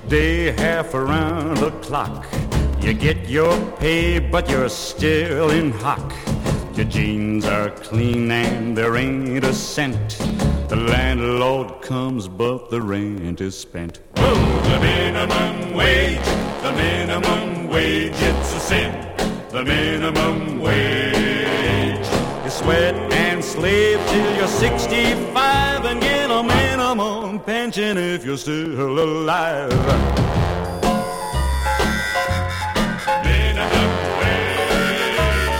day half around the clock. You get your pay, but you're still in hock. Your jeans are clean and there ain't a cent. The landlord comes, but the rent is spent. Oh, the minimum wage, the minimum wage, it's a sin. The minimum wage. You sweat and slave till you're 65 and get a minimum pension if you're still alive. Minimum wage.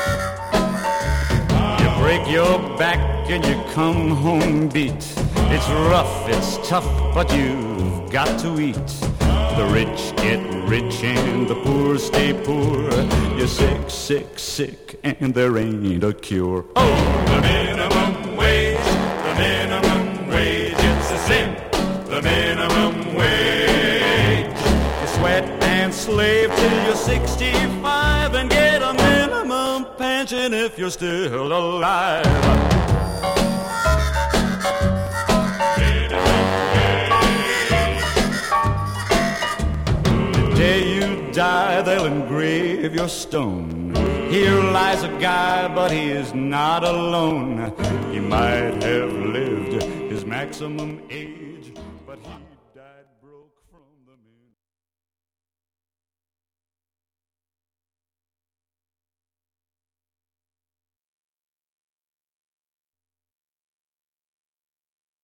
You break your back and you come home beat. It's rough, it's tough, but you've got to eat. The rich get rich and the poor stay poor. You're sick, sick, sick, and there ain't a cure. Oh, the minimum wage, the minimum wage, it's a sin. The minimum wage. You sweat and slave till you're 65 and get a minimum pension if you're still alive. Die, they'll engrave your stone. Here lies a guy, but he is not alone. He might have lived his maximum age, but he died broke from the moon.